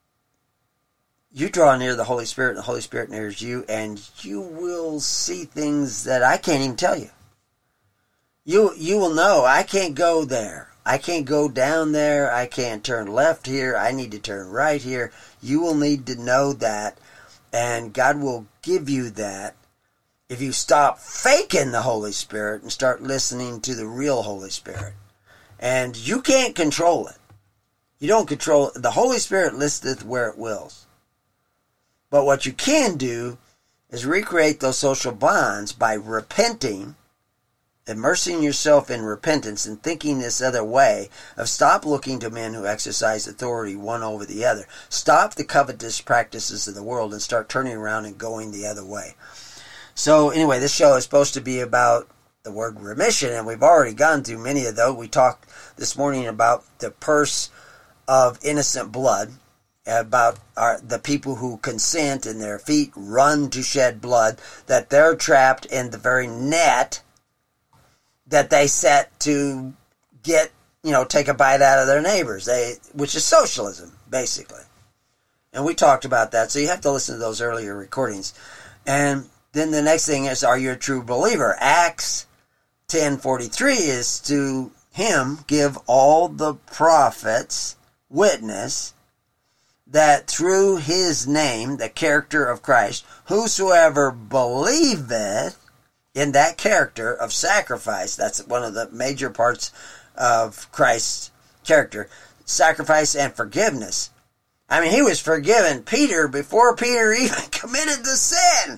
you draw near the Holy Spirit, and the Holy Spirit nears you, and you will see things that I can't even tell you. You you will know, I can't go there. I can't go down there. I can't turn left here. I need to turn right here. You will need to know that, and God will give you that if you stop faking the Holy Spirit and start listening to the real Holy Spirit. And you can't control it. You don't control it. The Holy Spirit listeth where it wills. But what you can do is recreate those social bonds by repenting, immersing yourself in repentance and thinking this other way of stop looking to men who exercise authority one over the other. Stop the covetous practices of the world and start turning around and going the other way. So anyway, this show is supposed to be about the word remission, and we've already gone through many of those. We talked this morning about the purse of innocent blood, about our, the people who consent and their feet run to shed blood, that they're trapped in the very net that they set to get, you know, take a bite out of their neighbors, they, which is socialism, basically. And we talked about that, so you have to listen to those earlier recordings. And then the next thing is, are you a true believer? Acts ten forty-three is to him give all the prophets witness that through his name, the character of Christ, whosoever believeth in that character of sacrifice, that's one of the major parts of Christ's character, sacrifice and forgiveness. I mean, he was forgiven Peter before Peter even committed the sin.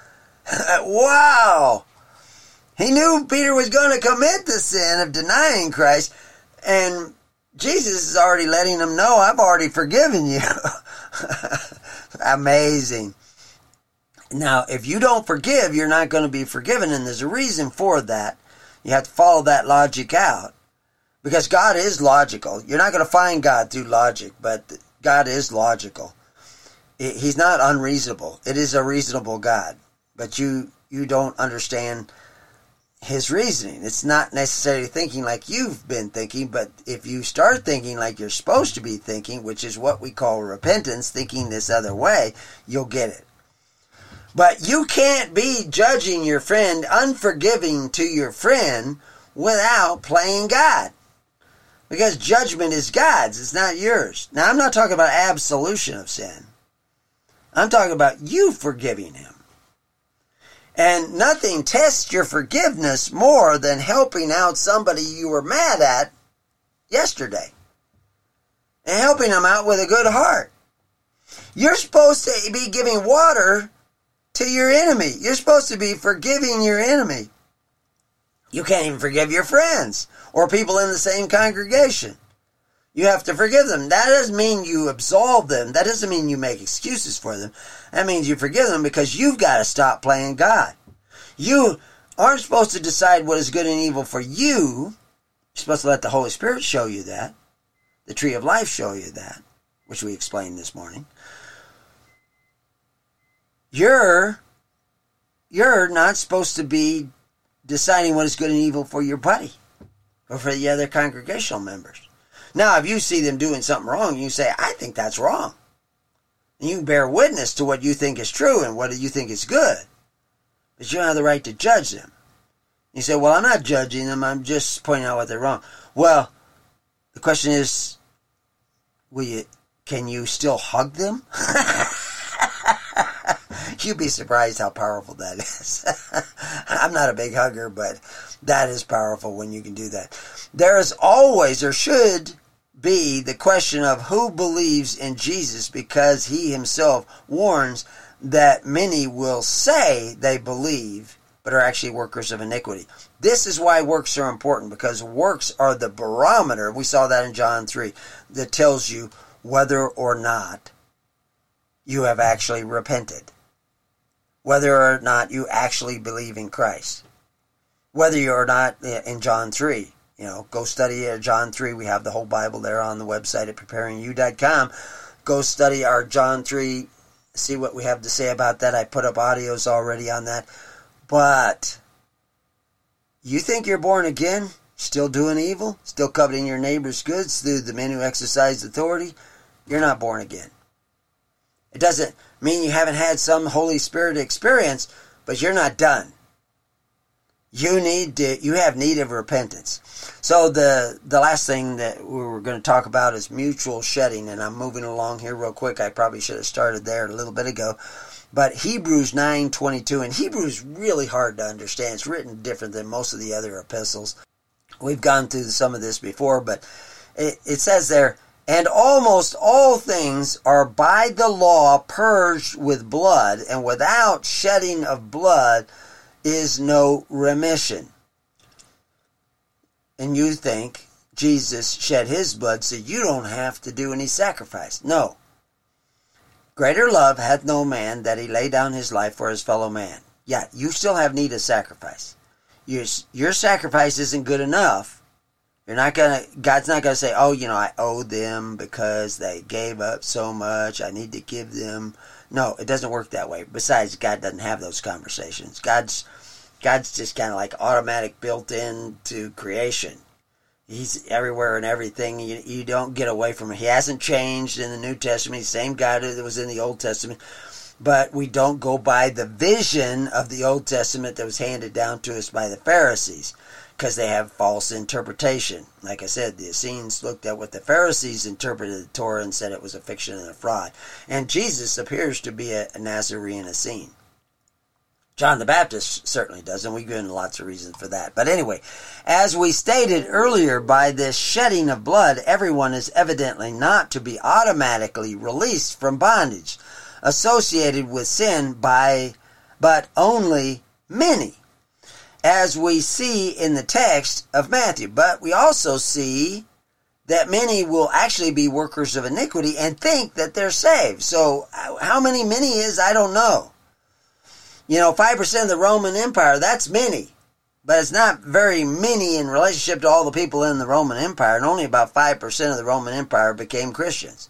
Wow! He knew Peter was going to commit the sin of denying Christ, and Jesus is already letting him know, I've already forgiven you. Amazing. Now, if you don't forgive, you're not going to be forgiven, and there's a reason for that. You have to follow that logic out, because God is logical. You're not going to find God through logic, but God is logical. He's not unreasonable. It is a reasonable God. But you you don't understand his reasoning. It's not necessarily thinking like you've been thinking, but if you start thinking like you're supposed to be thinking, which is what we call repentance, thinking this other way, you'll get it. But you can't be judging your friend, unforgiving to your friend, without playing God. Because judgment is God's, it's not yours. Now, I'm not talking about absolution of sin. I'm talking about you forgiving him. And nothing tests your forgiveness more than helping out somebody you were mad at yesterday. And helping them out with a good heart. You're supposed to be giving water to your enemy. You're supposed to be forgiving your enemy. You can't even forgive your friends or people in the same congregation. You have to forgive them. That doesn't mean you absolve them. That doesn't mean you make excuses for them. That means you forgive them because you've got to stop playing God. You aren't supposed to decide what is good and evil for you. You're supposed to let the Holy Spirit show you that. The tree of life show you that, which we explained this morning. You're, you're not supposed to be deciding what is good and evil for your buddy or for the other congregational members. Now, if you see them doing something wrong, you say, I think that's wrong. And you bear witness to what you think is true and what you think is good. But you don't have the right to judge them. You say, well, I'm not judging them. I'm just pointing out what they're wrong. Well, the question is, will you, can you still hug them? You'd be surprised how powerful that is. I'm not a big hugger, but that is powerful when you can do that. There is always, or should be, the question of who believes in Jesus, because he himself warns that many will say they believe, but are actually workers of iniquity. This is why works are important, because works are the barometer, we saw that in John three, that tells you whether or not you have actually repented. Whether or not you actually believe in Christ. Whether you're not in John three. You know, go study John three. We have the whole Bible there on the website at preparing you dot com. Go study our John three. See what we have to say about that. I put up audios already on that. But you think you're born again? Still doing evil? Still coveting your neighbor's goods through the men who exercise authority? You're not born again. It doesn't mean you haven't had some Holy Spirit experience, but you're not done. You need to, you have need of repentance. So the the last thing that we were going to talk about is mutual shedding, and I'm moving along here real quick. I probably should have started there a little bit ago. But Hebrews nine twenty-two, and Hebrews is really hard to understand. It's written different than most of the other epistles. We've gone through some of this before, but it, it says there, and almost all things are by the law purged with blood, and without shedding of blood is no remission. And you think Jesus shed his blood so you don't have to do any sacrifice. No. Greater love hath no man that he lay down his life for his fellow man. Yeah, you still have need of sacrifice. Your, your sacrifice isn't good enough. You're not gonna, God's not gonna say, oh, you know, I owe them because they gave up so much. I need to give them. No, it doesn't work that way. Besides, God doesn't have those conversations. God's, God's just kind of like automatic built into creation. He's everywhere and everything. You, you don't get away from it. He hasn't changed in the New Testament. He's the same God that was in the Old Testament. But we don't go by the vision of the Old Testament that was handed down to us by the Pharisees, because they have false interpretation. Like I said, the Essenes looked at what the Pharisees interpreted the Torah and said it was a fiction and a fraud. And Jesus appears to be a, a Nazarene Essene. John the Baptist certainly does, and we've given lots of reasons for that. But anyway, as we stated earlier, by this shedding of blood, everyone is evidently not to be automatically released from bondage associated with sin, by, but only many, as we see in the text of Matthew. But we also see that many will actually be workers of iniquity and think that they're saved. So how many many is, I don't know. You know, five percent of the Roman Empire, that's many. But it's not very many in relationship to all the people in the Roman Empire. And only about five percent of the Roman Empire became Christians.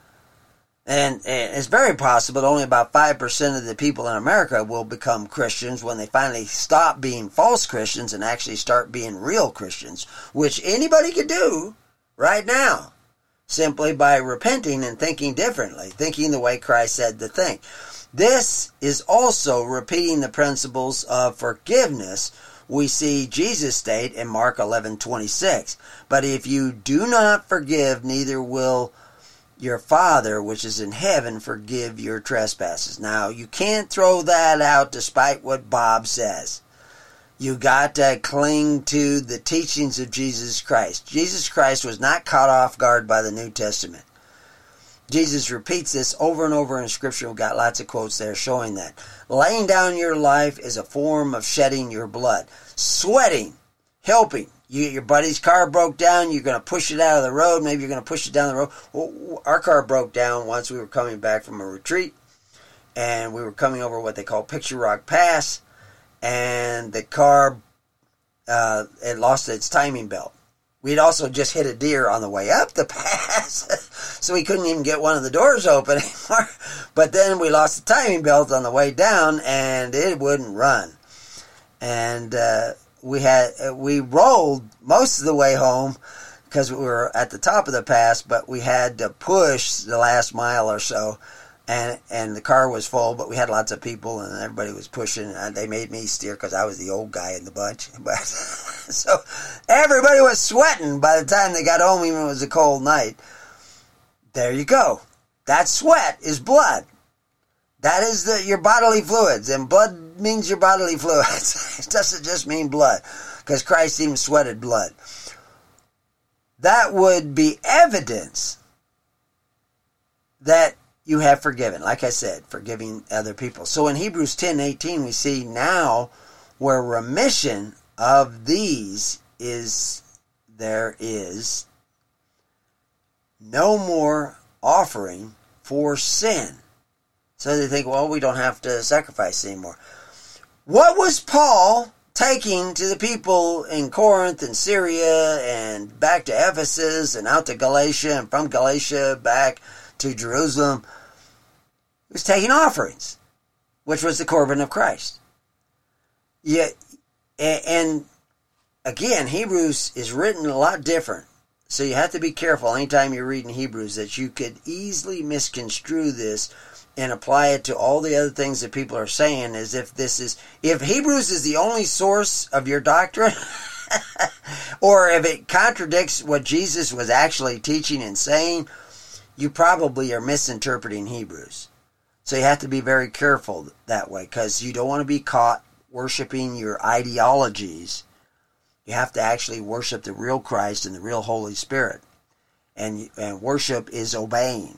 And it's very possible that only about five percent of the people in America will become Christians when they finally stop being false Christians and actually start being real Christians, which anybody could do right now, simply by repenting and thinking differently, thinking the way Christ said to think. This is also repeating the principles of forgiveness we see Jesus state in Mark eleven twenty-six. But if you do not forgive, neither will your Father which is in heaven forgive your trespasses. Now, you can't throw that out despite what Bob says. You got to cling to the teachings of Jesus Christ. Jesus Christ was not caught off guard by the New Testament. Jesus repeats this over and over in Scripture. We've got lots of quotes there showing that. Laying down your life is a form of shedding your blood. Sweating, helping. You, your buddy's car broke down, you're going to push it out of the road. Maybe you're going to push it down the road. Well, our car broke down once we were coming back from a retreat, and we were coming over what they call Picture Rock Pass, and the car, uh, it lost its timing belt. We'd also just hit a deer on the way up the pass, so we couldn't even get one of the doors open anymore. But then we lost the timing belt on the way down, and it wouldn't run. And uh, we had we rolled most of the way home because we were at the top of the pass, but we had to push the last mile or so. And and the car was full, but we had lots of people, and everybody was pushing. And they made me steer because I was the old guy in the bunch. But so everybody was sweating by the time they got home, even if it was a cold night. There you go. That sweat is blood. That is the your bodily fluids, and blood means your bodily fluids. It doesn't just mean blood, because Christ even sweated blood. That would be evidence that you have forgiven. Like I said, forgiving other people. So in Hebrews ten eighteen, we see now where remission of these is, there is no more offering for sin. So they think, well, we don't have to sacrifice anymore. What was Paul taking to the people in Corinth and Syria and back to Ephesus and out to Galatia and from Galatia back to Jerusalem? He was taking offerings, which was the Corban of Christ. Yeah, and again, Hebrews is written a lot different. So you have to be careful anytime you're reading Hebrews that you could easily misconstrue this and apply it to all the other things that people are saying, as if this is, if Hebrews is the only source of your doctrine, or if it contradicts what Jesus was actually teaching and saying, you probably are misinterpreting Hebrews. So you have to be very careful that way, because you don't want to be caught worshiping your ideologies. You have to actually worship the real Christ and the real Holy Spirit. And, and worship is obeying.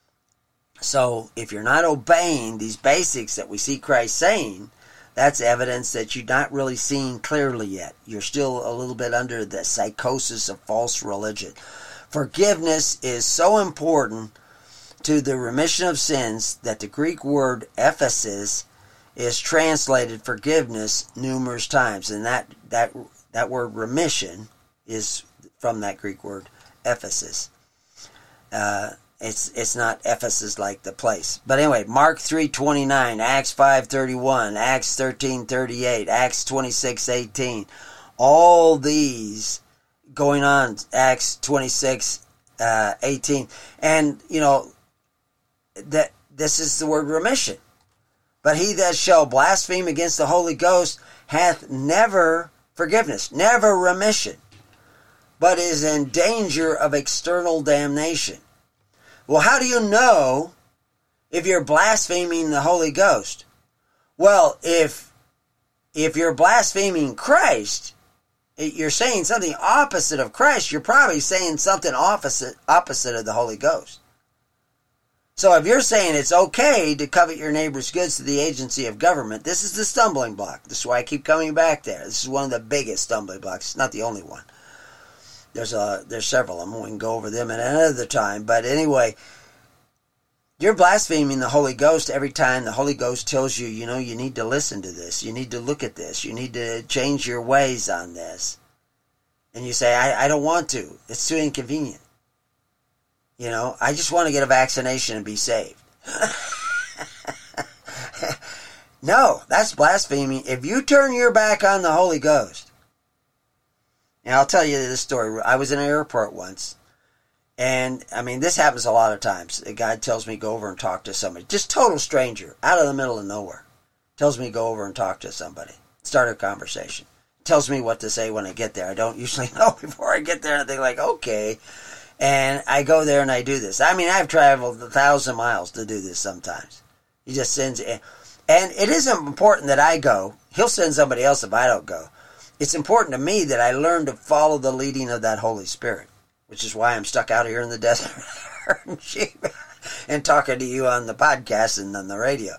So if you're not obeying these basics that we see Christ saying, that's evidence that you're not really seeing clearly yet. You're still a little bit under the psychosis of false religion. Forgiveness is so important to the remission of sins that the Greek word Ephesus is translated forgiveness numerous times. And that, that, that word remission is from that Greek word Ephesus. Uh, It's it's not Ephesus like the place. But anyway, Mark three twenty-nine, Acts five thirty-one, Acts thirteen thirty-eight, Acts twenty-six eighteen. All these going on, Acts twenty-six eighteen. And, you know, that this is the word remission. But he that shall blaspheme against the Holy Ghost hath never forgiveness, never remission, but is in danger of external damnation. Well, how do you know if you're blaspheming the Holy Ghost? Well, if if you're blaspheming Christ, you're saying something opposite of Christ, you're probably saying something opposite opposite of the Holy Ghost. So if you're saying it's okay to covet your neighbor's goods to the agency of government, this is the stumbling block. This is why I keep coming back there. This is one of the biggest stumbling blocks. It's not the only one. There's a, there's several of them. We can go over them at another time. But anyway, you're blaspheming the Holy Ghost every time the Holy Ghost tells you, you know, you need to listen to this. You need to look at this. You need to change your ways on this. And you say, I, I don't want to. It's too inconvenient. You know, I just want to get a vaccination and be saved. No, that's blaspheming. If you turn your back on the Holy Ghost, and I'll tell you this story. I was in an airport once, and, I mean, this happens a lot of times. A guy tells me to go over and talk to somebody. Just total stranger, out of the middle of nowhere. Tells me to go over and talk to somebody. Start a conversation. Tells me what to say when I get there. I don't usually know before I get there. I think, like, okay. And I go there and I do this. I mean, I've traveled a thousand miles to do this sometimes. He just sends it. And it isn't important that I go. He'll send somebody else if I don't go. It's important to me that I learn to follow the leading of that Holy Spirit, which is why I'm stuck out here in the desert herding sheep and talking to you on the podcast and on the radio.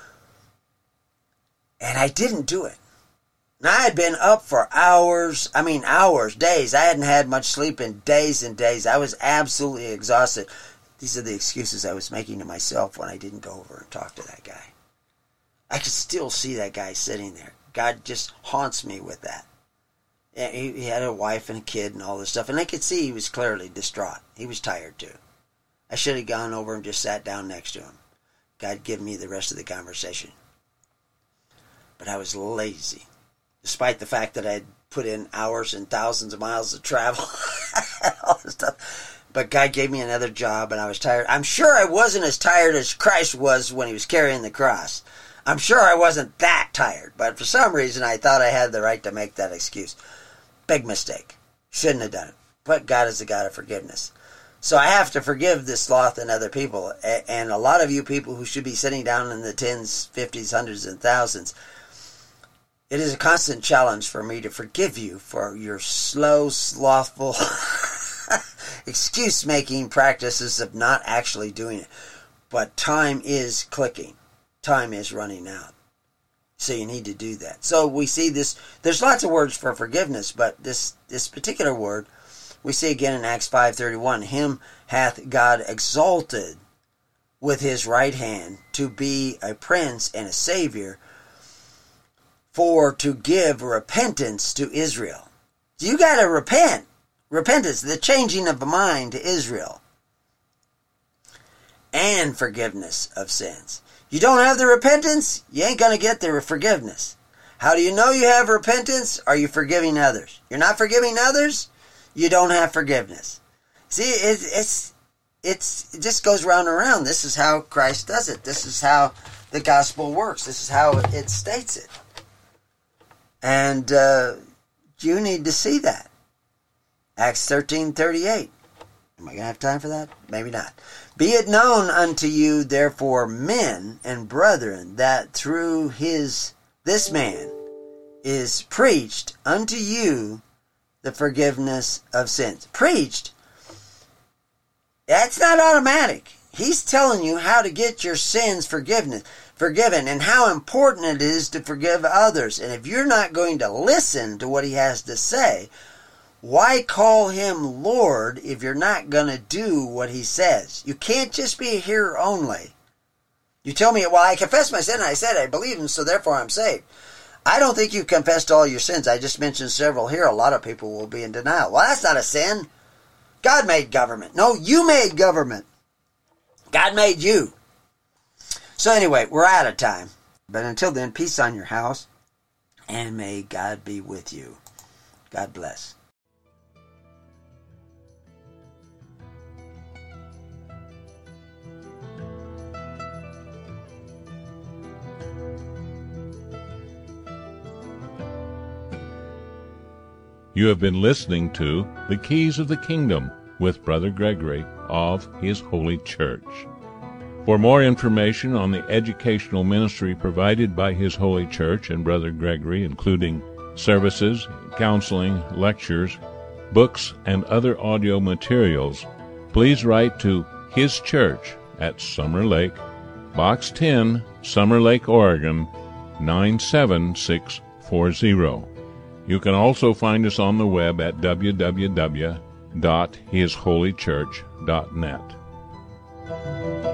And I didn't do it. And I had been up for hours, I mean hours, days. I hadn't had much sleep in days and days. I was absolutely exhausted. These are the excuses I was making to myself when I didn't go over and talk to that guy. I could still see that guy sitting there. God just haunts me with that. He, he had a wife and a kid and all this stuff, and I could see he was clearly distraught. He was tired too. I should have gone over and just sat down next to him. God give me the rest of the conversation. But I was lazy, despite the fact that I had put in hours and thousands of miles of travel, all this stuff. But God gave me another job, and I was tired. I'm sure I wasn't as tired as Christ was when he was carrying the cross. I'm sure I wasn't that tired, but for some reason I thought I had the right to make that excuse. Big mistake. Shouldn't have done it. But God is a God of forgiveness. So I have to forgive this sloth and other people. And a lot of you people who should be sitting down in the tens, fifties, hundreds, and thousands, it is a constant challenge for me to forgive you for your slow, slothful, excuse-making practices of not actually doing it. But time is clicking. Time is running out. So you need to do that. So we see this, there's lots of words for forgiveness, but this, this particular word, we see again in Acts five thirty-one, him hath God exalted with his right hand to be a prince and a savior, for to give repentance to Israel. So you got to repent. Repentance, the changing of the mind to Israel. And forgiveness of sins. You don't have the repentance, you ain't going to get the forgiveness. How do you know you have repentance? Are you forgiving others? You're not forgiving others, you don't have forgiveness. See, it, it's, it's, it just goes round and round. This is how Christ does it. This is how the gospel works. This is how it states it. And uh, you need to see that. Acts thirteen thirty-eight. Am I going to have time for that? Maybe not. Be it known unto you, therefore, men and brethren, that through his this man is preached unto you the forgiveness of sins. Preached? That's not automatic. He's telling you how to get your sins forgiveness, forgiven and how important it is to forgive others. And if you're not going to listen to what he has to say, why call him Lord if you're not going to do what he says? You can't just be a hearer only. You tell me, well, I confessed my sin, and I said I believe him, so therefore I'm saved. I don't think you've confessed all your sins. I just mentioned several here. A lot of people will be in denial. Well, that's not a sin. God made government. No, you made government. God made you. So anyway, we're out of time. But until then, peace on your house, and may God be with you. God bless. You have been listening to The Keys of the Kingdom with Brother Gregory of His Holy Church. For more information on the educational ministry provided by His Holy Church and Brother Gregory, including services, counseling, lectures, books, and other audio materials, please write to His Church at Summer Lake, Box ten, Summer Lake, Oregon, nine seven six four zero. You can also find us on the web at w w w dot his holy church dot net.